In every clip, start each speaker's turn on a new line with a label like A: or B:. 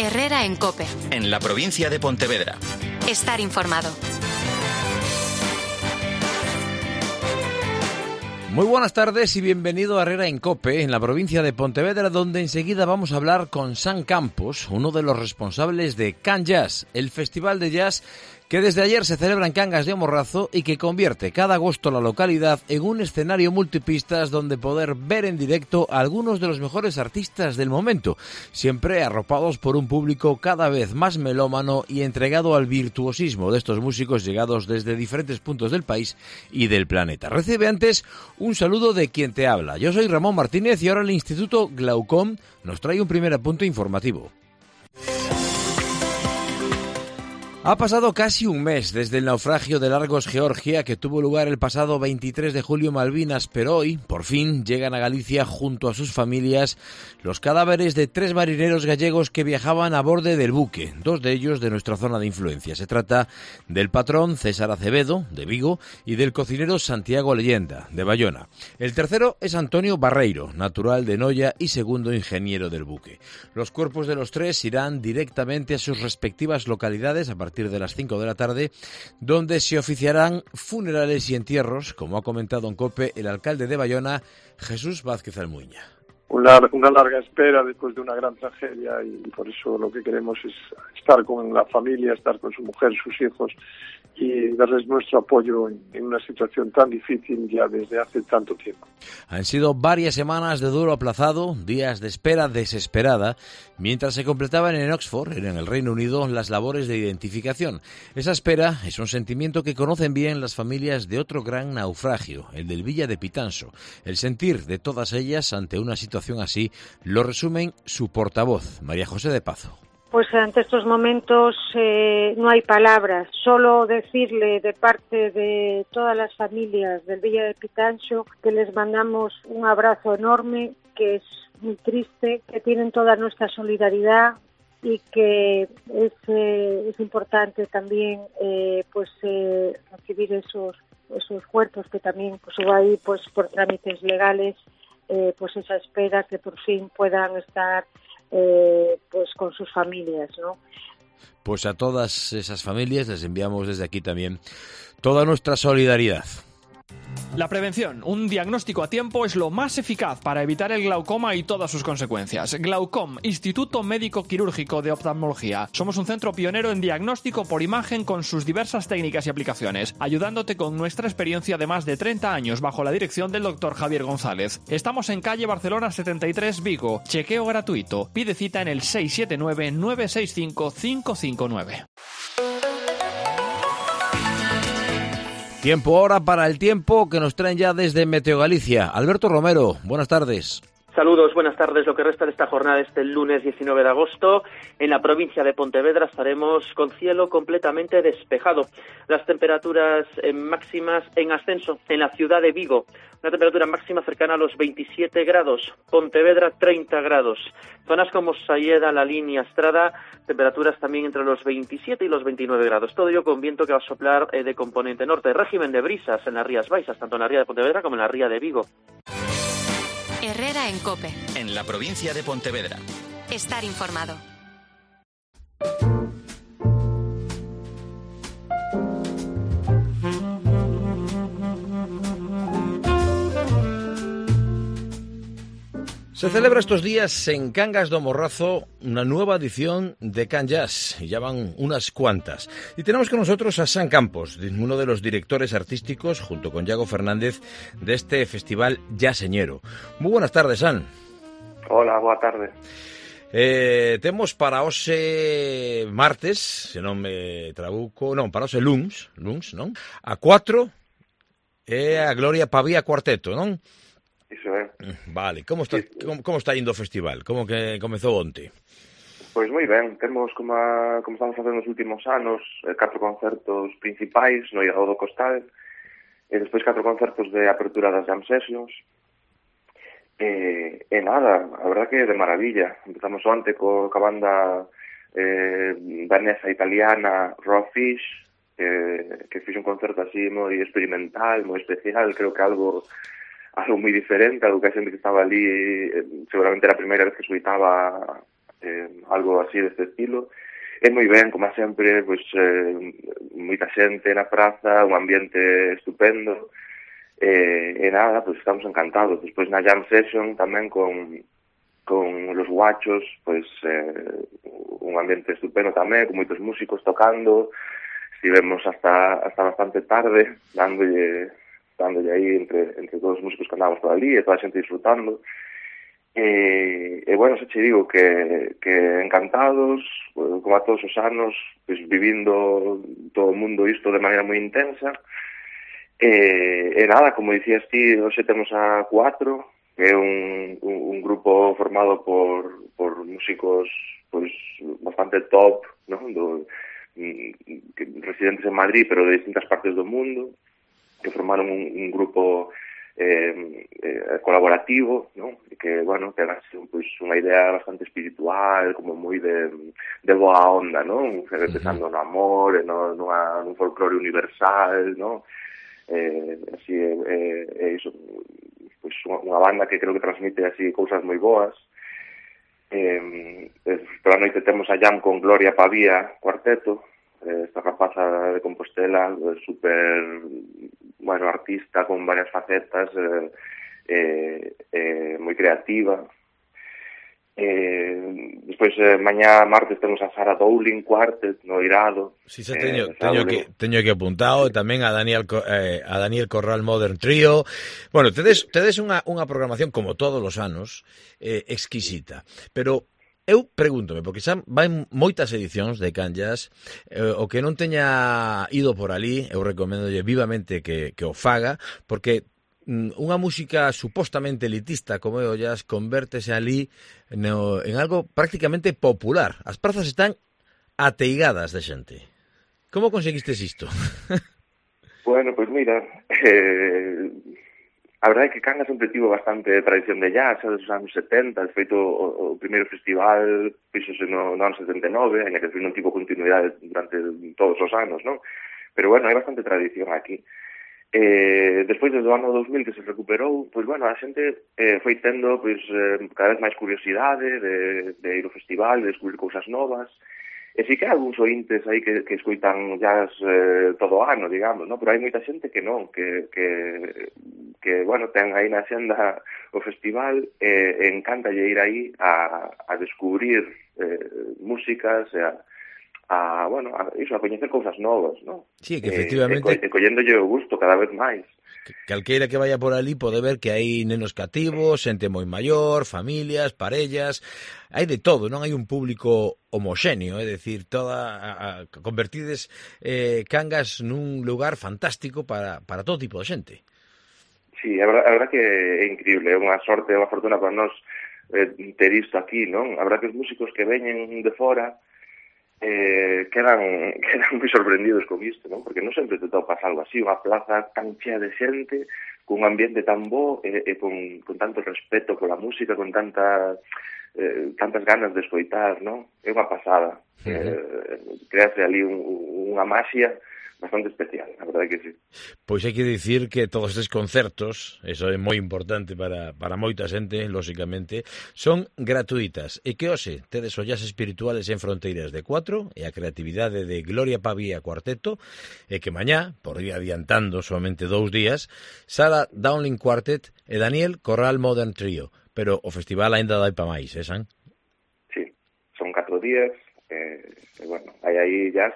A: Herrera en COPE.
B: En la provincia de Pontevedra.
A: Estar informado.
C: Muy buenas tardes y bienvenido a Herrera en COPE, en la provincia de Pontevedra, donde enseguida vamos a hablar con San Campos, uno de los responsables de Can Jazz, el festival de jazz que desde ayer se celebra en Cangas de Morrazo y que convierte cada agosto la localidad en un escenario multipistas donde poder ver en directo a algunos de los mejores artistas del momento, siempre arropados por un público cada vez más melómano y entregado al virtuosismo de estos músicos llegados desde diferentes puntos del país y del planeta. Recibe antes un saludo de quien te habla. Yo soy Ramón Martínez y ahora el Instituto Glaucom nos trae un primer apunte informativo. Ha pasado casi un mes desde el naufragio de Largos, Georgia, que tuvo lugar el pasado 23 de julio en Malvinas, pero hoy, por fin, llegan a Galicia junto a sus familias los cadáveres de 3 marineros gallegos que viajaban a bordo del buque, 2 de ellos de nuestra zona de influencia. Se trata del patrón César Acevedo, de Vigo, y del cocinero Santiago Leyenda, de Bayona. El tercero es Antonio Barreiro, natural de Noia y segundo ingeniero del buque. Los cuerpos de los 3 irán directamente a sus respectivas localidades a partir de las 5 de la tarde, donde se oficiarán funerales y entierros, como ha comentado en COPE el alcalde de Bayona, Jesús Vázquez Almuña.
D: Una larga espera después de una gran tragedia y por eso lo que queremos es estar con la familia, estar con su mujer, sus hijos y darles nuestro apoyo en una situación tan difícil ya desde hace tanto tiempo.
C: Han sido varias semanas de duelo aplazado, días de espera desesperada, mientras se completaban en Oxford, en el Reino Unido, las labores de identificación. Esa espera es un sentimiento que conocen bien las familias de otro gran naufragio, el del Villa de Pitanso. El sentir de todas ellas ante una situación así lo resumen su portavoz, María José de Pazo.
E: Pues ante estos momentos no hay palabras, solo decirle de parte de todas las familias del Villa de Pitanso que les mandamos un abrazo enorme, que es muy triste, que tienen toda nuestra solidaridad y que es importante también recibir esos cuerpos que también pues hubo ahí pues por trámites legales, pues esa espera que por fin puedan estar pues con sus familias, ¿no?
C: Pues a todas esas familias les enviamos desde aquí también toda nuestra solidaridad.
F: La prevención, un diagnóstico a tiempo, es lo más eficaz para evitar el glaucoma y todas sus consecuencias. Glaucom, Instituto Médico Quirúrgico de Oftalmología. Somos un centro pionero en diagnóstico por imagen con sus diversas técnicas y aplicaciones, ayudándote con nuestra experiencia de más de 30 años bajo la dirección del Dr. Javier González. Estamos en calle Barcelona 73, Vigo. Chequeo gratuito. Pide cita en el 679-965-559.
C: Tiempo ahora para el tiempo que nos traen ya desde Meteo Galicia. Alberto Romero, buenas tardes.
G: Saludos, buenas tardes. Lo que resta de esta jornada este lunes 19 de agosto, en la provincia de Pontevedra estaremos con cielo completamente despejado. Las temperaturas máximas en ascenso en la ciudad de Vigo. Una temperatura máxima cercana a los 27 grados. Pontevedra 30 grados. Zonas como Salleda, La Línea, Estrada, temperaturas también entre los 27 y los 29 grados. Todo ello con viento que va a soplar de componente norte. Régimen de brisas en las Rías Baixas, tanto en la ría de Pontevedra como en la ría de Vigo.
A: Herrera en COPE.
B: En la provincia de Pontevedra.
A: Estar informado.
C: Se celebra estos días en Cangas do Morrazo una nueva edición de Can Jazz, y ya van unas cuantas. Y tenemos con nosotros a San Campos, uno de los directores artísticos, junto con Iago Fernández, de este festival jazzeñero. Muy buenas tardes, San.
H: Hola, boa tarde.
C: Temos para hoxe martes, se non me trabuco, non, para hoxe luns, non? A 4 é a Gloria Pavía Cuarteto, non?
H: Iso é.
C: Vale, como está indo o festival? Como que comezou onte?
H: Pois moi ben, temos como estamos facendo nos últimos anos 4 concertos principais no Iago do Costal e despois 4 concertos de apertura das jam sessions e nada, a verdad que de maravilla. Empezamos onte coa banda danesa italiana Raw Fish, que fixe un concerto así moi experimental, moi especial, creo que algo moi diferente, algo que a xente que estaba ali seguramente era a primeira vez que escoitaba algo así deste estilo. É moi ben, como sempre, pois, moita xente na praza, un ambiente estupendo, e nada, pois estamos encantados. Despois na jam session tamén con los guachos, pois un ambiente estupendo tamén, con moitos músicos tocando, estivemos hasta bastante tarde, dándolle aí entre todos os músicos que andábamos por ali, e toda a xente disfrutando. E bueno, xa che digo que encantados, como a todos os anos, pues, vivindo todo o mundo isto de maneira moi intensa. E nada, como dicías ti, hoxe temos a 4, que é un grupo formado por músicos pues, bastante top, ¿no? Residentes en Madrid, pero de distintas partes do mundo, que formaron un grupo colaborativo, ¿no? Que, bueno, ten así, pues, unha idea bastante espiritual, como moi de boa onda, ¿no? Pensando no amor, nun folclore universal, ¿no? Así, iso, pues, unha banda que creo que transmite así cousas moi boas. Toda a noite temos a jam con Gloria Pavía, cuarteto, esta rapaza de Compostela, super, bueno, artista con varias facetas, moi creativa. Despois, mañá martes temos a Sara Dowling Quartet no Irado.
C: Si, xa teño que apuntado, tamén a Daniel Corral Modern Trio. Bueno, tedes unha programación como todos os anos exquisita, pero eu pregúntome, porque xa van moitas edicións de Can Jazz, o que non teña ido por ali, eu recomendolle vivamente que o faga, porque unha música supostamente elitista como é o jazz convértese ali en algo prácticamente popular. As prazas están ateigadas de xente. Como conseguistes isto?
H: Bueno, pois mira, a verdade é que Cangas sempre tivo bastante tradición de jazz, dos anos 70, de feito o primeiro festival fixose no ano 79, en que non tivo continuidade durante todos os anos, non? Pero bueno, hai bastante tradición aquí. Despois do ano 2000 que se recuperou, pois bueno, a xente foi tendo pois cada vez máis curiosidade de ir ao festival, de descubrir cousas novas. E si que hai algúns ointes aí que escoitan jazz todo o ano, digamos, ¿no? Pero hai moita xente que non, que bueno, ten aí na xenda o festival e encántalle ir aí a descubrir músicas e a coñecer cousas novas, ¿no?
C: Sí, que efectivamente...
H: E colléndolle o gusto cada vez máis.
C: Calqueira que vaya por ali pode ver que hai nenos cativos, xente moi maior, familias, parellas, hai de todo, non hai un público homoxéneo, é dicir, convertides Cangas nun lugar fantástico para todo tipo de xente.
H: Sí, a verdad que é increíble, é unha sorte, unha fortuna para nós ter isto aquí, non? A verdad que os músicos que veñen de fora quedan moi sorprendidos con isto, non? Porque non sempre te topas algo así, unha plaza tan chea de xente, con un ambiente tan bo e con tanto respeto pola música, con tantas ganas de escoitar, non? É unha pasada. Crease ali unha maxia bastante especial, a verdade que sí.
C: Pois hai que dicir que todos estes concertos, eso é moi importante para moita xente, lóxicamente, son gratuitas, e que hoxe tedes o Jazz Espirituales en Fronteiras de 4 e a creatividade de Gloria Pavía Cuarteto, e que mañá, por ir adiantando somente 2 días, Sara Dowling Quartet e Daniel Corral Modern Trio, pero o festival aínda dai pa máis, San?
H: Sí, son 4 días, e bueno, hai aí jazz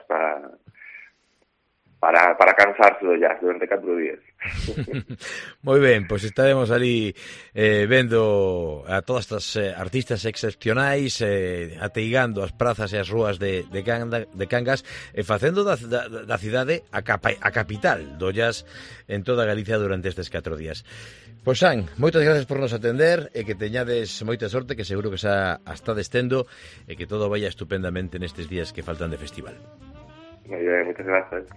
H: para cansarse do jazz durante 4 días.
C: Moi ben, pois estaremos ali vendo a todas estas artistas excepcionais ateigando as prazas e as rúas de Cangas e facendo da cidade a capital do jazz en toda Galicia durante estes 4 días. Pois, San, moitas gracias por nos atender e que teñades moita sorte, que seguro que xa está destendo e que todo vaya estupendamente nestes días que faltan de festival.
H: Moi ben, moitas gracias.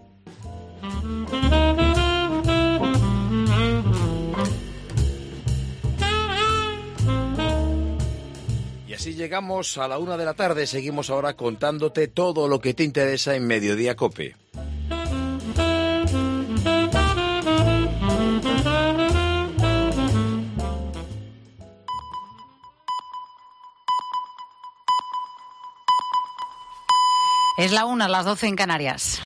C: Y así llegamos a la 1 de la tarde. Seguimos ahora contándote todo lo que te interesa en Mediodía COPE.
I: Es la 1, las 12 en Canarias.